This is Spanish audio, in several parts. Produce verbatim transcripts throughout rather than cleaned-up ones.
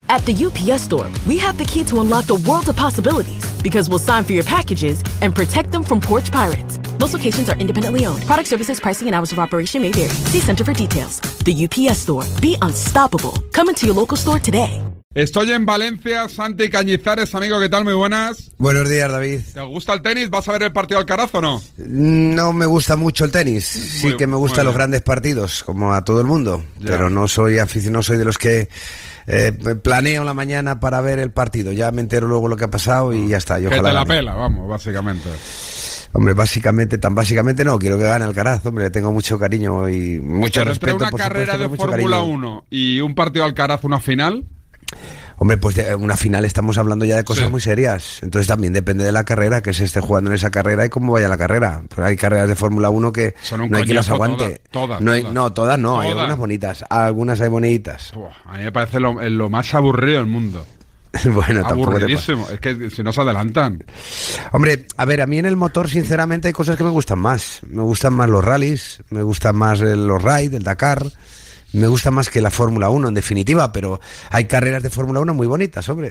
At the U P S Store, we have the key to unlock the world of possibilities because we'll sign for your packages and protect them from porch pirates. Most locations are independently owned. Product services, pricing, and hours of operation may vary. See Center for details. The U P S Store. Be unstoppable. Come into your local store today. Estoy en Valencia, Santi Cañizares, amigo, ¿qué tal? Muy buenas. Buenos días, David. ¿Te gusta el tenis? ¿Vas a ver el partido Alcaraz o no? No me gusta mucho el tenis. Sí Muy, que me gustan los grandes partidos, como a todo el mundo. Ya. Pero no soy aficionado, soy de los que eh, planeo la mañana para ver el partido. Ya me entero luego lo que ha pasado y ya está. Yo que te la gane. pela, vamos, básicamente. Hombre, básicamente, tan básicamente no, quiero que gane Alcaraz, hombre, le tengo mucho cariño y mucho pero respeto. Entre una por carrera supuesto, de mucho Fórmula cariño. uno y un partido Alcaraz, una final... Hombre, pues de una final estamos hablando ya de cosas Sí. muy serias. Entonces también depende de la carrera, que se esté jugando en esa carrera y cómo vaya la carrera. Pero hay carreras de Fórmula uno que Son un no hay quien las coñazo aguante. todas, todas, no, hay, todas. no, todas no, hay Todas. algunas bonitas. Algunas hay bonitas. Buah, a mí me parece lo, lo más aburrido del mundo. Bueno, tampoco te Aburridísimo. Es que si no se adelantan. Hombre, a ver, a mí en el motor sinceramente hay cosas que me gustan más. Me gustan más los rallies, me gustan más el- los raids, el Dakar. Me gusta más que la Fórmula uno, en definitiva, pero hay carreras de Fórmula uno muy bonitas, hombre.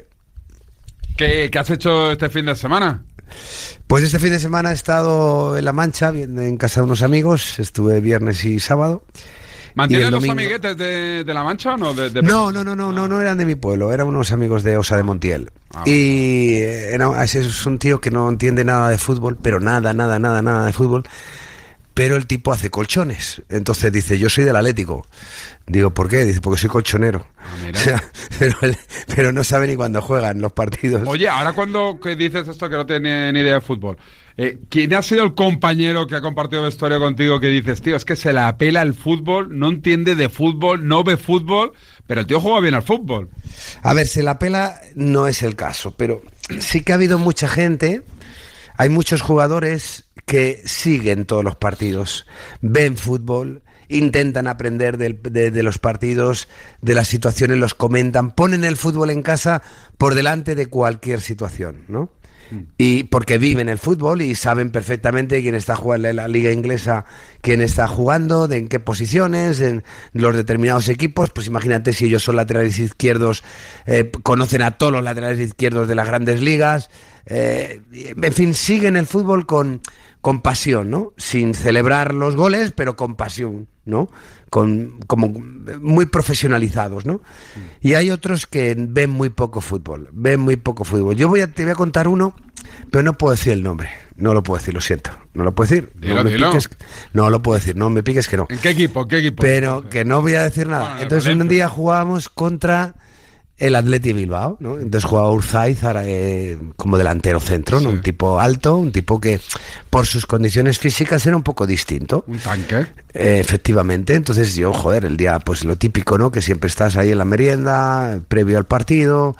¿Qué, qué has hecho este fin de semana? Pues este fin de semana he estado en La Mancha, bien, en casa de unos amigos, estuve viernes y sábado. ¿Mantienes Y el los domingo- amiguetes de, de La Mancha o no? De, de- No, no, no, no, no, no eran de mi pueblo, eran unos amigos de Osa de Montiel. Ah, Y eh, era, ese es un tío que no entiende nada de fútbol, pero nada, nada, nada, nada de fútbol. Pero el tipo hace colchones. Entonces dice, yo soy del Atlético. Digo, ¿por qué? Dice, porque soy colchonero. Ah, mira. O sea, pero, pero no sabe ni cuándo juegan los partidos. Oye, ahora cuando que dices esto que no tiene ni idea de fútbol, eh, ¿quién ha sido el compañero que ha compartido vestuario contigo que dices, tío, es que se la apela el fútbol, no entiende de fútbol, no ve fútbol, pero el tío juega bien al fútbol? A ver, se la pela no es el caso, pero sí que ha habido mucha gente, hay muchos jugadores que siguen todos los partidos, ven fútbol, intentan aprender del- de, de los partidos, de las situaciones, los comentan, ponen el fútbol en casa por delante de cualquier situación, ¿no? Y porque viven el fútbol y saben perfectamente quién está jugando en la liga inglesa, quién está jugando, de en qué posiciones, en los determinados equipos. Pues imagínate, si ellos son laterales izquierdos, eh, conocen a todos los laterales izquierdos de las grandes ligas. Eh, en fin, siguen el fútbol con, con pasión, ¿no? Sin celebrar los goles, pero con pasión, ¿no? Con, como muy profesionalizados, ¿no? Y hay otros que ven muy poco fútbol, ven muy poco fútbol. Yo voy a, te voy a contar uno, pero no puedo decir el nombre. No lo puedo decir, lo siento. No lo puedo decir. Dilo, no me dilo. piques, no lo puedo decir, no me piques que no. ¿En qué equipo? ¿En qué equipo? Pero que no voy a decir nada. Bueno, Entonces un Valencia. día jugábamos contra el Athletic Bilbao, ¿no? Entonces jugaba Urzaiz eh, como delantero centro, ¿no? Sí. Un tipo alto, un tipo que por sus condiciones físicas era un poco distinto. ¿Un tanque? Eh, efectivamente, entonces yo, joder, el día, pues lo típico, ¿no? Que siempre estás ahí en la merienda, previo al partido,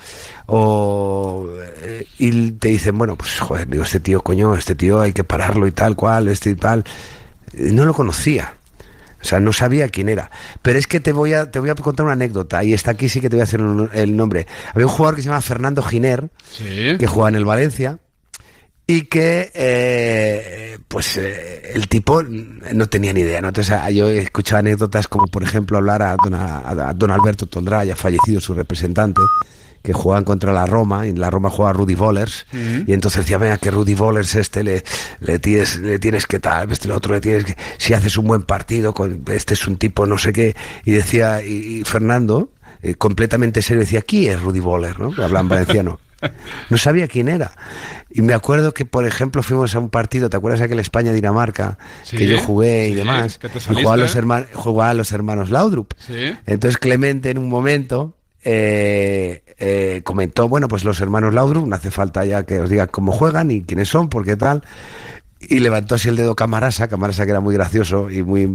o eh, y te dicen, bueno, pues joder, digo, este tío, coño, este tío hay que pararlo y tal cual, este y tal. Eh, No lo conocía. O sea, no sabía quién era. Pero es que te voy a te voy a contar una anécdota, y está aquí sí que te voy a hacer un- el nombre. Había un jugador que se llama Fernando Giner, Sí. que jugaba en el Valencia, y que eh, pues eh, el tipo no tenía ni idea, ¿no? Entonces a- yo he escuchado anécdotas como, por ejemplo, hablar a don, a, a don Alberto Toldrá, ya fallecido su representante, que jugaban contra la Roma, y en la Roma jugaba Rudy Vollers, Mm. y entonces decía, venga, que Rudy Vollers este le, le tienes le tienes que tal, este el otro le tienes que, si haces un buen partido, con, este es un tipo no sé qué, y decía, y, y Fernando, eh, completamente serio, decía, ¿quién es Rudy Vollers? ¿No? Habla en valenciano. No sabía quién era. Y me acuerdo que, por ejemplo, fuimos a un partido, ¿te acuerdas aquel España-Dinamarca? Sí, Que yo jugué y sí, demás. que te Y saliste. jugaban los, herma- jugaban los hermanos Laudrup. Sí. Entonces Clemente en un momento eh, eh, comentó, bueno, pues los hermanos Laudrup, no hace falta ya que os diga cómo juegan y quiénes son, porque tal. Y levantó así el dedo Camarasa, Camarasa que era muy gracioso y muy,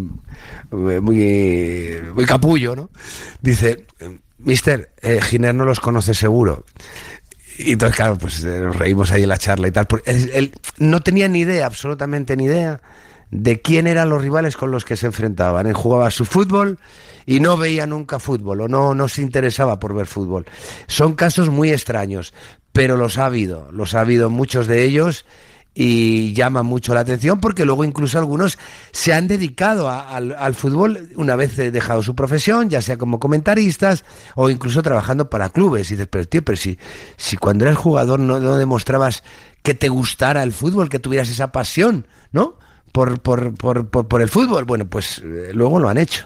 muy, muy capullo, ¿no? Dice, mister, eh, Giner no los conoce seguro. Y entonces, claro, pues eh, nos reímos ahí en la charla y tal. Porque él, él no tenía ni idea, absolutamente ni idea, de quién eran los rivales con los que se enfrentaban. Él jugaba su fútbol y no veía nunca fútbol, o no, no se interesaba por ver fútbol. Son casos muy extraños, pero los ha habido, los ha habido muchos de ellos. y llama mucho la atención porque luego incluso algunos se han dedicado a, al, al fútbol una vez dejado su profesión, ya sea como comentaristas o incluso trabajando para clubes. Y dices, pero tío, pero si, si cuando eras jugador no, no demostrabas que te gustara el fútbol, que tuvieras esa pasión, ¿no? Por, por, por, por, por el fútbol. Bueno, pues eh, luego lo han hecho.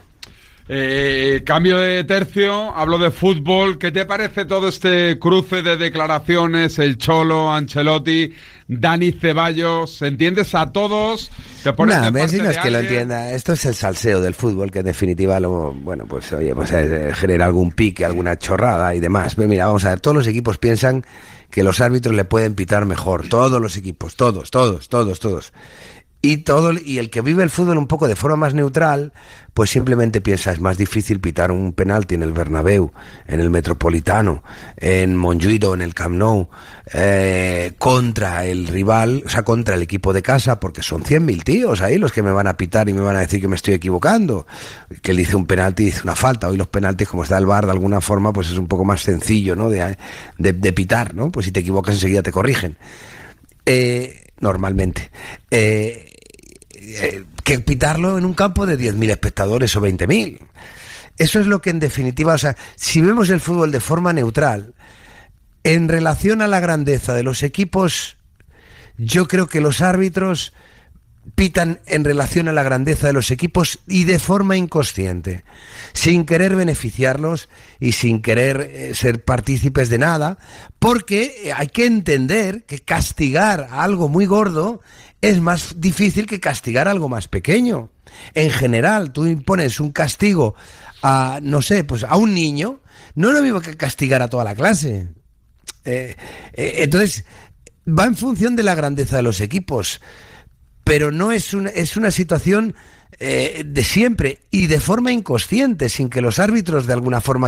Eh, cambio de tercio, hablo de fútbol. ¿Qué te parece todo este cruce de declaraciones? El Cholo, Ancelotti, Dani Ceballos, ¿entiendes a todos? ¿Te pones Nah, de parte si no es de que lo alguien? entienda. Esto es el salseo del fútbol, que en definitiva lo, bueno, pues oye, pues eh, genera algún pique, alguna chorrada y demás. Pero mira, vamos a ver, todos los equipos piensan que los árbitros le pueden pitar mejor. Todos los equipos, todos, todos, todos, todos. Y todo, y el que vive el fútbol un poco de forma más neutral, pues simplemente piensa, es más difícil pitar un penalti en el Bernabéu, en el Metropolitano, en Montjuïc o en el Camp Nou, eh, contra el rival, o sea, contra el equipo de casa, porque son cien mil tíos ahí los que me van a pitar y me van a decir que me estoy equivocando, que él dice un penalti y dice una falta. Hoy los penaltis, como está el V A R de alguna forma, pues es un poco más sencillo, ¿no? De, de, de pitar, ¿no? Pues si te equivocas enseguida te corrigen. Eh, normalmente. Eh, Eh, que pitarlo en un campo de diez mil espectadores o veinte mil. Eso es lo que en definitiva, o sea, si vemos el fútbol de forma neutral, en relación a la grandeza de los equipos, yo creo que los árbitros pitan en relación a la grandeza de los equipos y de forma inconsciente, sin querer beneficiarlos y sin querer eh, ser partícipes de nada, porque hay que entender que castigar a algo muy gordo es más difícil que castigar algo más pequeño. En general, tú impones un castigo a, no sé, pues a un niño, no es lo mismo que castigar a toda la clase. Eh, eh, entonces, va en función de la grandeza de los equipos, pero no es una, es una situación eh, de siempre y de forma inconsciente, sin que los árbitros de alguna forma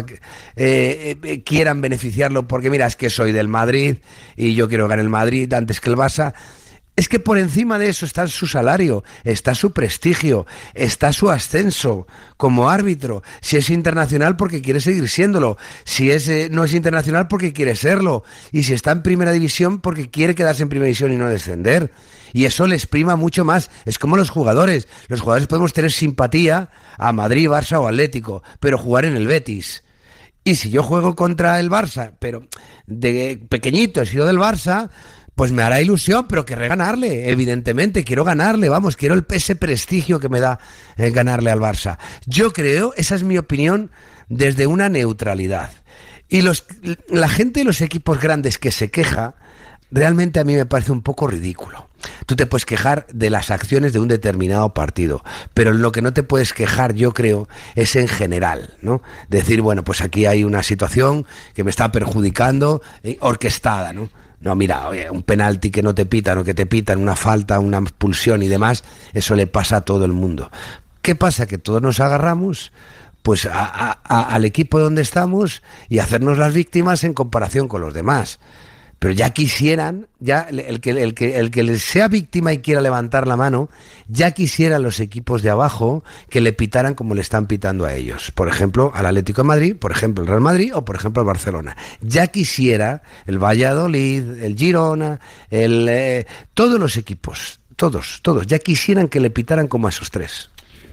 eh, eh, quieran beneficiarlo, porque mira, es que soy del Madrid y yo quiero ganar el Madrid antes que el Barça. Es que por encima de eso está su salario, está su prestigio, está su ascenso como árbitro. Si es internacional porque quiere seguir siéndolo, si es eh, no es internacional porque quiere serlo, y si está en primera división porque quiere quedarse en primera división y no descender. Y eso les prima mucho más. Es como los jugadores. Los jugadores podemos tener simpatía a Madrid, Barça o Atlético, pero jugar en el Betis. Y si yo juego contra el Barça, pero de pequeñito he sido del Barça, pues me hará ilusión, pero querré ganarle, evidentemente, quiero ganarle, vamos, quiero el, ese prestigio que me da eh, ganarle al Barça. Yo creo, esa es mi opinión, desde una neutralidad. Y los, la gente de los equipos grandes que se queja, realmente a mí me parece un poco ridículo. Tú te puedes quejar de las acciones de un determinado partido, pero lo que no te puedes quejar, yo creo, es en general, ¿no? Decir, bueno, pues aquí hay una situación que me está perjudicando, eh, orquestada, ¿no? No, mira, oye, un penalti que no te pitan o que te pitan, una falta, una expulsión y demás, eso le pasa a todo el mundo. ¿Qué pasa? Que todos nos agarramos pues a, a, a, al equipo donde estamos y hacernos las víctimas en comparación con los demás. Pero ya quisieran, ya el que, el que, el que les sea víctima y quiera levantar la mano, ya quisieran los equipos de abajo que le pitaran como le están pitando a ellos. Por ejemplo, al Atlético de Madrid, por ejemplo, el Real Madrid o por ejemplo el Barcelona. Ya quisiera el Valladolid, el Girona, el, eh, todos los equipos, todos, todos, ya quisieran que le pitaran como a esos tres.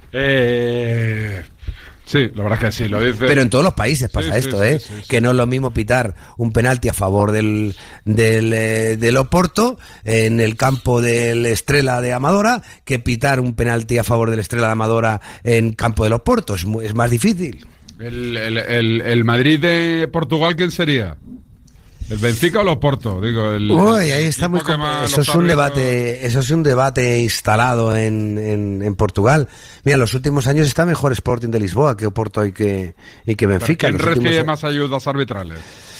Eh... Sí, la verdad es que sí, lo dice. Pero en todos los países pasa sí, esto, sí, ¿eh? Sí, sí, sí. Que no es lo mismo pitar un penalti a favor del, del, eh, del Oporto en el campo del Estrela de Amadora que pitar un penalti a favor del Estrela de Amadora en campo del Oporto. Es, muy, es más difícil. El, el, el, el Madrid de Portugal, ¿quién sería? ¿El Benfica o el Oporto? Digo, el, Uy, ahí está muy compl- compl- eso es un debate, eso es un debate instalado en, en, en Portugal. Mira, en los últimos años está mejor Sporting de Lisboa que Oporto y que, y que Benfica. ¿Quién Los recibe últimos... más ayudas arbitrales?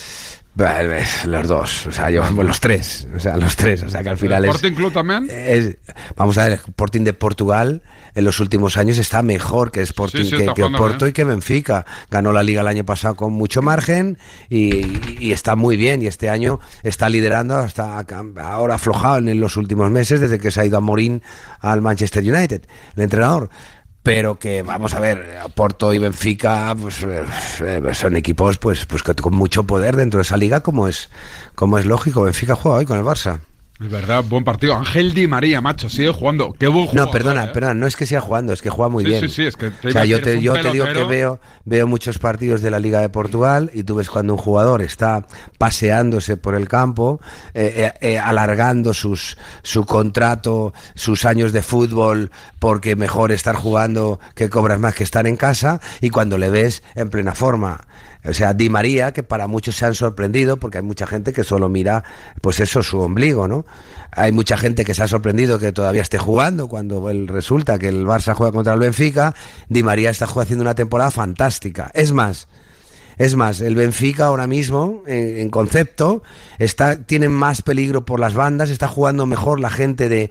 Los dos, o sea, yo, bueno, los tres, o sea, los tres, o sea, que al final ¿El es, Sporting Club también? es... Vamos a ver, el Sporting de Portugal en los últimos años está mejor que Sporting, Sí, sí, que, está que jugando Oporto bien. y que Benfica. Ganó la Liga el año pasado con mucho margen y, y está muy bien, y este año está liderando, hasta ahora aflojado en los últimos meses desde que se ha ido a Morín al Manchester United, el entrenador. Pero que, vamos a ver, Porto y Benfica pues, eh, son equipos pues, pues con mucho poder dentro de esa liga, como es, como es lógico. Benfica juega hoy con el Barça. Es verdad, buen partido. Ángel Di María, macho, sigue jugando. Qué buen jugador. No, perdona, ¿eh? perdona, no es que siga jugando, es que juega muy sí, bien. Sí, sí, es que te o sea, yo iba a te, decir, yo es un te digo que pelotero. veo, veo muchos partidos de la Liga de Portugal y tú ves cuando un jugador está paseándose por el campo, eh, eh, eh, alargando sus, su contrato, sus años de fútbol, porque mejor estar jugando que cobras más que estar en casa, y cuando le ves en plena forma. O sea, Di María, que para muchos se han sorprendido, porque hay mucha gente que solo mira, pues eso, su ombligo, ¿no? Hay mucha gente que se ha sorprendido que todavía esté jugando, cuando el, resulta que el Barça juega contra el Benfica. Di María está haciendo una temporada fantástica. Es más, es más, el Benfica ahora mismo, en, en concepto, está, tiene más peligro por las bandas, está jugando mejor la gente de...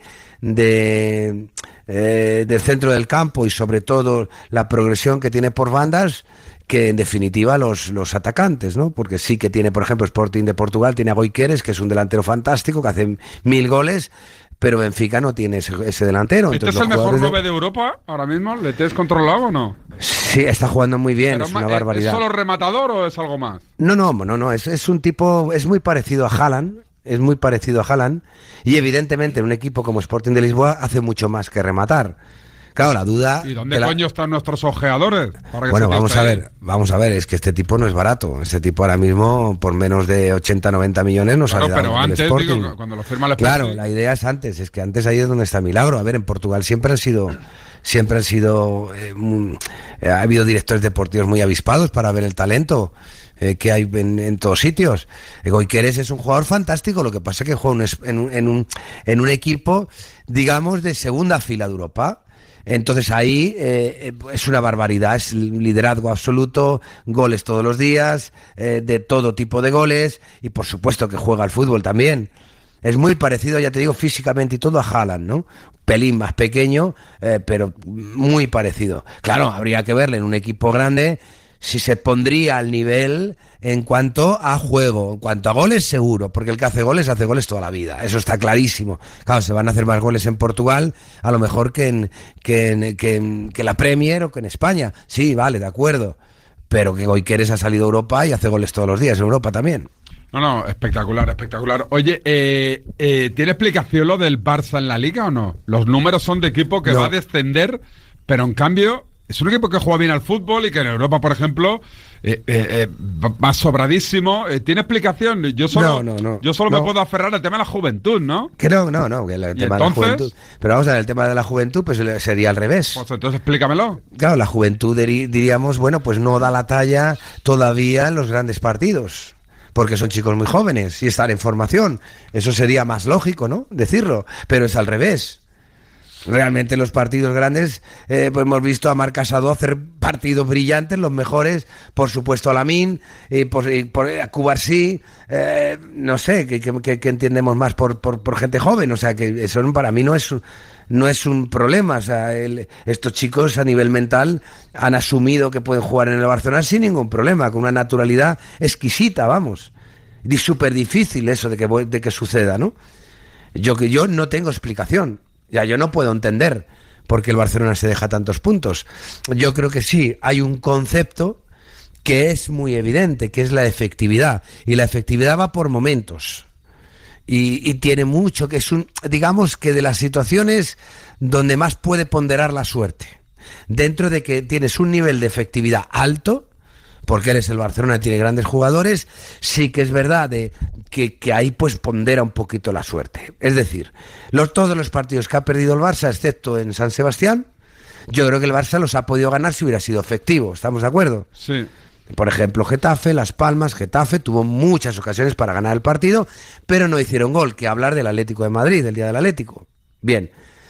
de eh, del centro del campo, y sobre todo la progresión que tiene por bandas, que en definitiva los, los atacantes, ¿no? Porque sí que tiene, por ejemplo, Sporting de Portugal, tiene a Goiqueres, que es un delantero fantástico, que hace mil goles, pero Benfica no tiene ese, ese delantero. ¿Este es el mejor nueve de Europa ahora mismo? ¿Le tienes controlado o no? Sí, está jugando muy bien, Pero es una ¿es- barbaridad. ¿Es solo rematador o es algo más? No, no, no, no, es, es un tipo, es muy parecido a Haaland, es muy parecido a Haaland, y evidentemente un equipo como Sporting de Lisboa hace mucho más que rematar. Claro, la duda... ¿Y dónde de la- coño están nuestros ojeadores? Para que Bueno, se vamos piense a ahí. ver, vamos a ver, es que este tipo no es barato. Este tipo ahora mismo, por menos de ochenta, noventa millones, nos Claro, ha dado pero del antes, Sporting. digo, cuando lo firma el Sporting. Claro, la idea es antes, es que antes ahí es donde está el milagro. A ver, en Portugal siempre han sido, siempre han sido, eh, muy- eh, ha habido directores deportivos muy avispados para ver el talento eh, que hay en, en todos sitios. Eh, Goiqueres es un jugador fantástico, lo que pasa es que juega un es- en, un, en, un, en un equipo, digamos, de segunda fila de Europa. Entonces ahí eh, es una barbaridad, es liderazgo absoluto, goles todos los días, eh, de todo tipo de goles, y por supuesto que juega al fútbol también. Es muy parecido, ya te digo, físicamente y todo a Haaland, ¿no? Pelín más pequeño, eh, pero muy parecido. Claro, habría que verle en un equipo grande si se pondría al nivel en cuanto a juego, en cuanto a goles, seguro, porque el que hace goles hace goles toda la vida, eso está clarísimo. Claro, se van a hacer más goles en Portugal, a lo mejor que en, que en, que en- que la Premier o que en España. Sí, vale, de acuerdo, pero que Goiqueres ha salido a Europa y hace goles todos los días en Europa también. No, no, espectacular, espectacular. Oye, eh, eh, ¿tiene explicación lo del Barça en la Liga o no? Los números son de equipo que No. va a descender, pero en cambio es un equipo que juega bien al fútbol y que en Europa, por ejemplo, eh, eh, eh, va va sobradísimo. Eh, ¿Tiene explicación? Yo solo, No, no, no. yo solo No. me puedo aferrar al tema de la juventud, ¿no? Que no, no, no, que el ¿Y tema de la entonces? juventud. Pero vamos a ver, el tema de la juventud, pues sería al revés. Pues entonces explícamelo. Claro, la juventud diri- diríamos, bueno, pues no da la talla todavía en los grandes partidos, porque son chicos muy jóvenes y están en formación. Eso sería más lógico, ¿no? Decirlo, pero es al revés. Realmente en los partidos grandes eh, pues hemos visto a Marc Casado hacer partidos brillantes, los mejores, por supuesto a Lamine, y por, y por a Cubarsí, eh, no sé, que, que- que- que entendemos más por, por, por gente joven, o sea que eso para mí no es un- no es un problema. O sea, el- estos chicos a nivel mental han asumido que pueden jugar en el Barcelona sin ningún problema, con una naturalidad exquisita, vamos. Y súper difícil eso de que, voy- de que suceda, ¿no? Yo que yo no tengo explicación. Ya yo no puedo entender por qué el Barcelona se deja tantos puntos. Yo creo que sí, hay un concepto que es muy evidente, que es la efectividad. Y la efectividad va por momentos. Y, y tiene mucho, que es un, digamos que de las situaciones donde más puede ponderar la suerte. Dentro de que tienes un nivel de efectividad alto, porque eres el Barcelona y tiene grandes jugadores, sí que es verdad de que, que ahí pues pondera un poquito la suerte. Es decir, los, todos los partidos que ha perdido el Barça, excepto en San Sebastián, yo creo que el Barça los ha podido ganar si hubiera sido efectivo, ¿estamos de acuerdo? Sí. Por ejemplo, Getafe, Las Palmas, Getafe tuvo muchas ocasiones para ganar el partido, pero no hicieron gol, que hablar del Atlético de Madrid, del día del Atlético. Bien,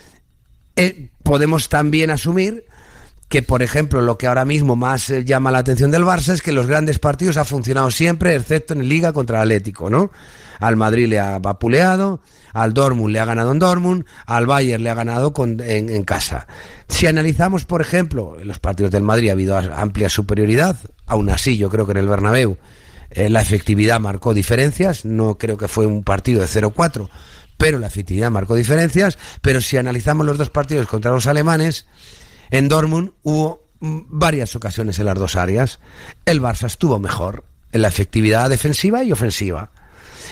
eh, podemos también asumir que, por ejemplo, lo que ahora mismo más eh, llama la atención del Barça es que los grandes partidos ha funcionado siempre, excepto en Liga contra el Atlético, ¿no? Al Madrid le ha vapuleado, al Dortmund le ha ganado en Dortmund, al Bayern le ha ganado con, en, en casa. Si analizamos, por ejemplo, en los partidos del Madrid ha habido amplia superioridad, aún así yo creo que en el Bernabéu eh, la efectividad marcó diferencias, no creo que fue un partido de cero cuatro, pero la efectividad marcó diferencias. Pero si analizamos los dos partidos contra los alemanes, en Dortmund hubo mm, varias ocasiones en las dos áreas. El Barça estuvo mejor en la efectividad defensiva y ofensiva.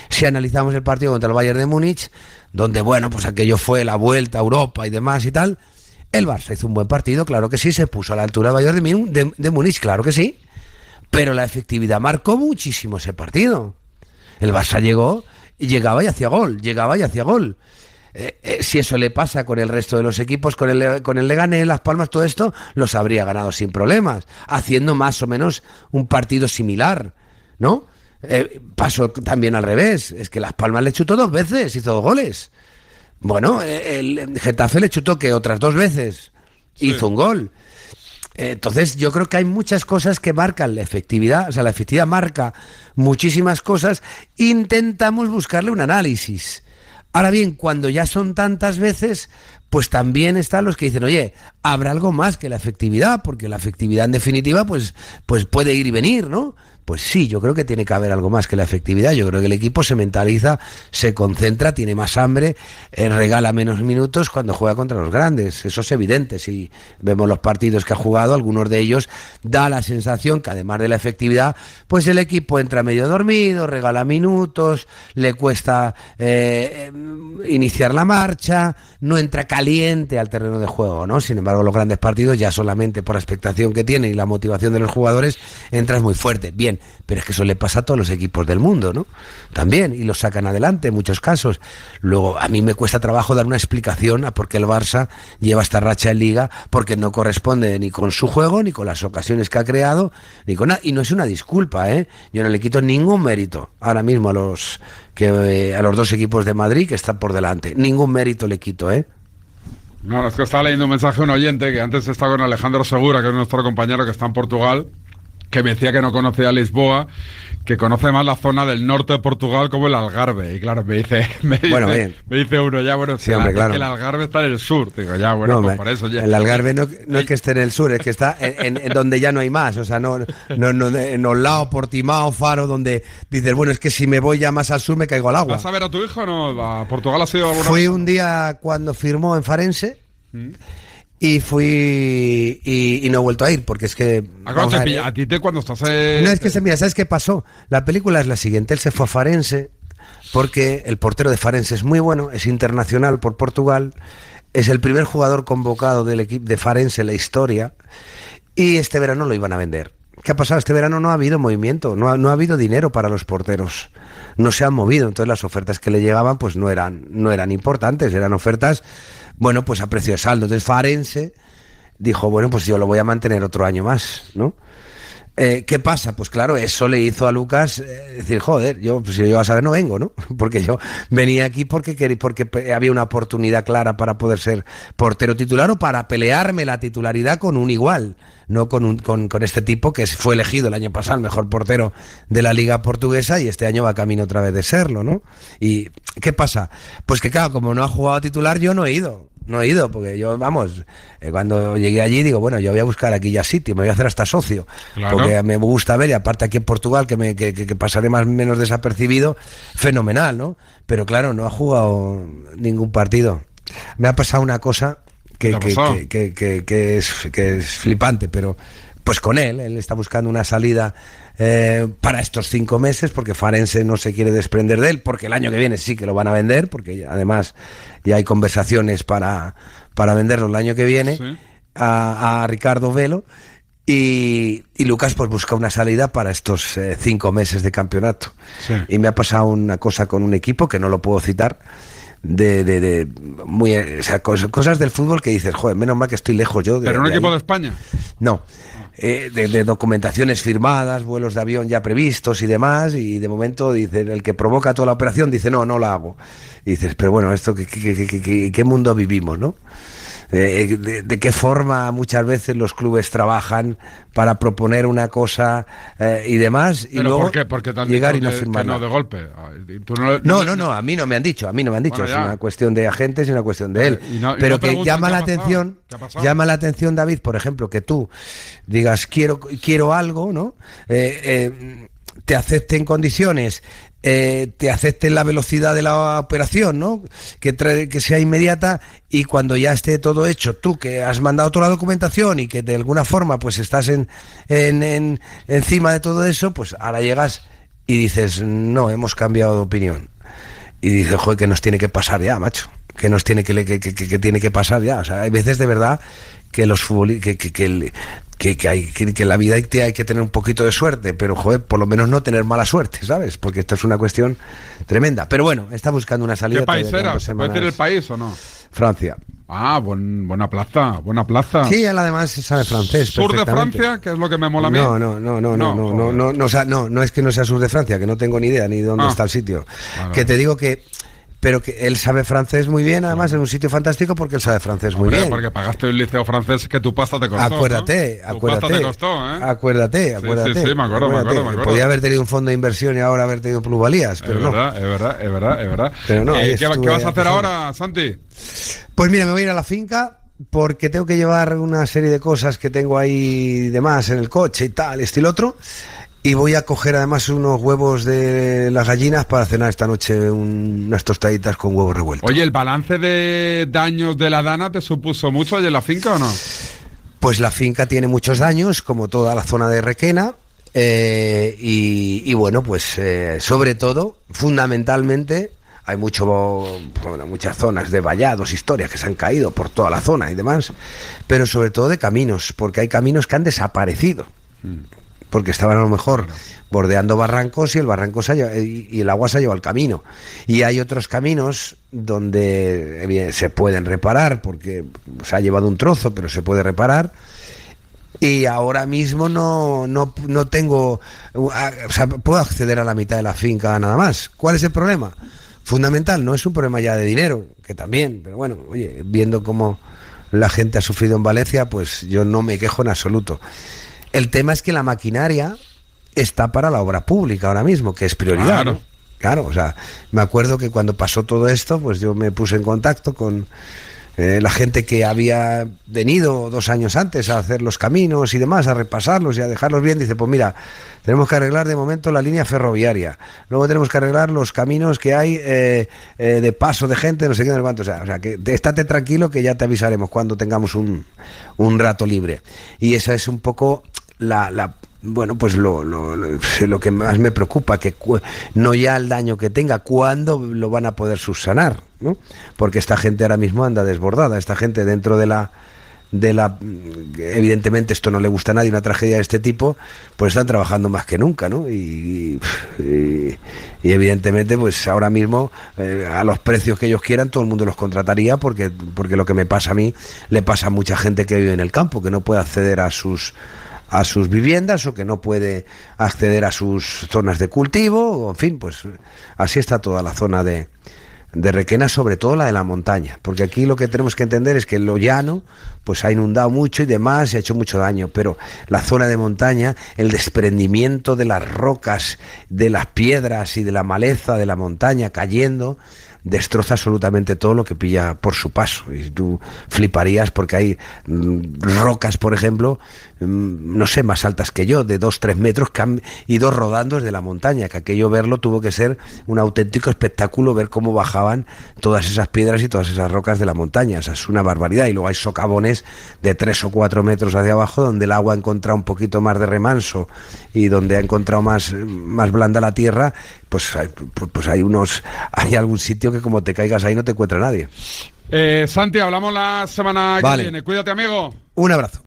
Si analizamos el partido contra el Bayern de Múnich, donde, bueno, pues aquello fue la vuelta a Europa y demás y tal, el Barça hizo un buen partido, claro que sí, se puso a la altura del Bayern de, de, de Múnich, claro que sí, pero la efectividad marcó muchísimo ese partido. El Barça llegó y llegaba y hacía gol, llegaba y hacía gol. Eh, eh, si eso le pasa con el resto de los equipos, con el, con el Leganés, Las Palmas, todo esto, los habría ganado sin problemas, haciendo más o menos un partido similar, ¿no? Eh, pasó también al revés, es que Las Palmas le chutó dos veces, hizo dos goles. Bueno, eh, el Getafe le chutó que otras dos veces, sí. hizo un gol. Eh, entonces yo creo que hay muchas cosas que marcan la efectividad, o sea, la efectividad marca muchísimas cosas, intentamos buscarle un análisis. Ahora bien, cuando ya son tantas veces, pues también están los que dicen, oye, habrá algo más que la efectividad, porque la efectividad en definitiva pues, pues puede ir y venir, ¿no? Pues sí, yo creo que tiene que haber algo más que la efectividad. Yo creo que el equipo se mentaliza, se concentra, tiene más hambre, eh, regala menos minutos cuando juega contra los grandes. Eso es evidente. Si vemos los partidos que ha jugado, algunos de ellos da la sensación que además de la efectividad, pues el equipo entra medio dormido, regala minutos, le cuesta eh, iniciar la marcha, no entra caliente al terreno de juego, ¿no? Sin embargo, los grandes partidos ya solamente por la expectación que tiene y la motivación de los jugadores entras muy fuerte. Bien, pero es que eso le pasa a todos los equipos del mundo, ¿no? También, y los sacan adelante en muchos casos. Luego, a mí me cuesta trabajo dar una explicación a por qué el Barça lleva esta racha en Liga, porque no corresponde ni con su juego, ni con las ocasiones que ha creado, ni con nada. Y no es una disculpa, ¿eh? Yo no le quito ningún mérito ahora mismo a los, que, eh, a los dos equipos de Madrid que están por delante. Ningún mérito le quito, ¿eh? No, es que estaba leyendo un mensaje de un oyente que antes estaba con Alejandro Segura, que es nuestro compañero que está en Portugal, que me decía que no conocía Lisboa, que conoce más la zona del norte de Portugal como el Algarve. Y claro, me dice, me dice, bueno, bien. me dice uno, ya bueno, sí, hombre, claro. que el Algarve está en el sur. Digo, ya bueno, no, pues por eso ya. El Algarve no, no es que esté en el sur, es que está en, en, en donde ya no hay más. O sea, no, no, no en Olao, Portimao, Faro, donde dices, bueno, es que si me voy ya más al sur me caigo al agua. ¿Vas a ver a tu hijo o no? ¿A Portugal has ido alguna vez? Fui un día cuando firmó en Farense. ¿Mm? Y fui y, y no he vuelto a ir porque es que ¿A, te pilla, a ti te cuando estás eh, no es que se mira, ¿sabes qué pasó? La película es la siguiente, él se fue a Farense porque el portero de Farense es muy bueno, es internacional por Portugal, es el primer jugador convocado del equipo de Farense en la historia y este verano lo iban a vender. ¿Qué ha pasado? Este verano no ha habido movimiento, no ha, no ha habido dinero para los porteros, no se han movido, entonces las ofertas que le llegaban pues no eran, no eran importantes, eran ofertas bueno, pues a precio de saldo. Entonces Farense dijo, bueno, pues yo lo voy a mantener otro año más, ¿no? Eh, ¿Qué pasa? Pues claro, eso le hizo a Lucas eh, decir, joder, yo pues, si yo a saber no vengo, ¿no? Porque yo venía aquí porque, quería, porque había una oportunidad clara para poder ser portero titular o para pelearme la titularidad con un igual, no con, un, con, con este tipo que fue elegido el año pasado el mejor portero de la Liga Portuguesa y este año va camino otra vez de serlo, ¿no? ¿Y qué pasa? Pues que claro, como no ha jugado titular, yo no he ido. No he ido, porque yo, vamos, eh, cuando llegué allí digo, bueno, yo voy a buscar aquí ya sitio, me voy a hacer hasta socio, claro. Porque me gusta ver, y aparte aquí en Portugal, que, me, que, que pasaré más o menos desapercibido, fenomenal, ¿no? Pero claro, no ha jugado ningún partido. Me ha pasado una cosa que, que, que, que, que, que, es, que es flipante, pero pues con él, él está buscando una salida eh, para estos cinco meses, porque Farense no se quiere desprender de él, porque el año que viene sí que lo van a vender, porque además ya hay conversaciones para, para venderlo el año que viene, sí. a, a Ricardo Velo, y, y Lucas pues busca una salida para estos eh, cinco meses de campeonato. Sí. Y me ha pasado una cosa con un equipo que no lo puedo citar, de, de, de muy, o sea, cosas, cosas del fútbol que dices, joder, menos mal que estoy lejos yo. De, ¿Pero un de equipo ahí. de España? No. Eh, de, de documentaciones firmadas, vuelos de avión ya previstos y demás, y de momento dice el que provoca toda la operación dice no, no la hago. Y dices, pero bueno, esto ¿qué, qué, qué, qué, qué mundo vivimos, no? Eh, de, de qué forma muchas veces los clubes trabajan para proponer una cosa eh, y demás, y ¿Pero luego por qué? Porque te han llegar y no que, firmar que no nada. de golpe. ¿Tú no, no, no, no, a mí no me han dicho, a mí no me han dicho, bueno, es una cuestión de agentes y una cuestión de él. Y no, y pero no que llama la atención, llama la atención, David, por ejemplo, que tú digas quiero, quiero algo, ¿no? Eh, eh, te acepten condiciones. Eh, te acepten la velocidad de la operación, ¿no? Que, trae, que sea inmediata, y cuando ya esté todo hecho, tú que has mandado toda la documentación y que de alguna forma pues estás en, en, en encima de todo eso, pues ahora llegas y dices, no, hemos cambiado de opinión. Y dices, joder, que nos tiene que pasar ya, macho. Que nos tiene que, que, que, que tiene que pasar ya. O sea, hay veces de verdad que los futbolistas, que, que, que, el, que, que, hay, que, que en la vida hay, hay que tener un poquito de suerte, pero joder, por lo menos no tener mala suerte, ¿sabes? Porque esto es una cuestión tremenda. Pero bueno, está buscando una salida. ¿Qué país era? ¿Se puede decir el país o no? Francia. Ah, buen, buena plaza, buena plaza. Sí, él además sabe francés. ¿Sur de Francia? Que es lo que me mola a mí. No, no, no, no, no, no, no, no, no, o sea, no, no es que no sea sur de Francia, que no tengo ni idea ni dónde ah. está el sitio. Vale, que te digo que, pero que él sabe francés muy bien, además en un sitio fantástico porque él sabe francés muy Hombre, bien. Porque pagaste un liceo francés que tu pasta te costó. Acuérdate, ¿no? acuérdate. Tu pasta te costó, ¿eh? Acuérdate, acuérdate. Sí, sí, sí, me acuerdo, acuérdate. me acuerdo, me acuerdo. Podía haber tenido un fondo de inversión y ahora haber tenido plusvalías, pero es no. Verdad, es verdad, es verdad, es verdad. Pero no, eh, ¿qué, ¿Qué vas a hacer ahora, Santi? Pues mira, me voy a ir a la finca porque tengo que llevar una serie de cosas que tengo ahí de más en el coche y tal, este y lo otro. Y voy a coger además unos huevos de las gallinas para cenar esta noche un, unas tostaditas con huevos revueltos. Oye, ¿el balance de daños de la Dana te supuso mucho allí en la finca o no? Pues la finca tiene muchos daños, como toda la zona de Requena. Eh, y, y bueno, pues eh, sobre todo, fundamentalmente, hay mucho, bueno, muchas zonas de vallados, historias que se han caído por toda la zona y demás, pero sobre todo de caminos, porque hay caminos que han desaparecido. Mm. Porque estaban a lo mejor bordeando barrancos y el barranco se ha, y el agua se ha llevado al camino. Y hay otros caminos donde eh, se pueden reparar, porque se ha llevado un trozo, pero se puede reparar. Y ahora mismo no, no, no tengo, o sea, puedo acceder a la mitad de la finca nada más. ¿Cuál es el problema? Fundamental, no es un problema ya de dinero, que también, pero bueno, oye, viendo cómo la gente ha sufrido en Valencia, pues yo no me quejo en absoluto. El tema es que la maquinaria está para la obra pública ahora mismo, que es prioridad. Claro. ¿no? Claro, o sea, me acuerdo que cuando pasó todo esto, pues yo me puse en contacto con eh, la gente que había venido dos años antes a hacer los caminos y demás, a repasarlos y a dejarlos bien. Dice, pues mira, tenemos que arreglar de momento la línea ferroviaria, luego tenemos que arreglar los caminos que hay eh, eh, de paso de gente, no sé qué, no sé cuánto. O sea, o sea, que estate tranquilo que ya te avisaremos cuando tengamos un, un rato libre. Y esa es un poco la... la bueno, pues lo, lo, lo, lo que más me preocupa, que cu- no ya el daño que tenga, cuándo lo van a poder subsanar, ¿no? Porque esta gente ahora mismo anda desbordada, esta gente dentro de la, de la, evidentemente esto no le gusta a nadie, una tragedia de este tipo, pues están trabajando más que nunca, ¿no? Y, y, y evidentemente, pues ahora mismo, eh, a los precios que ellos quieran, todo el mundo los contrataría, porque, porque lo que me pasa a mí, le pasa a mucha gente que vive en el campo, que no puede acceder a sus... a sus viviendas o que no puede acceder a sus zonas de cultivo, o en fin, pues así está toda la zona de, de Requena, sobre todo la de la montaña, porque aquí lo que tenemos que entender es que lo llano pues ha inundado mucho y demás y ha hecho mucho daño, pero la zona de montaña, el desprendimiento de las rocas, de las piedras y de la maleza de la montaña cayendo, destroza absolutamente todo lo que pilla por su paso. Y tú fliparías porque hay mmm, rocas, por ejemplo, mmm, no sé, más altas que yo, de dos, tres metros, que han ido rodando desde la montaña, que aquello verlo tuvo que ser un auténtico espectáculo, ver cómo bajaban todas esas piedras y todas esas rocas de la montaña. O sea, es una barbaridad. Y luego hay socavones de tres o cuatro metros hacia abajo, donde el agua ha encontrado un poquito más de remanso y donde ha encontrado más, más blanda la tierra, pues hay, pues hay unos, hay algún sitio que como te caigas ahí no te encuentra nadie. Eh, Santi, hablamos la semana vale. que viene. Cuídate, amigo. Un abrazo.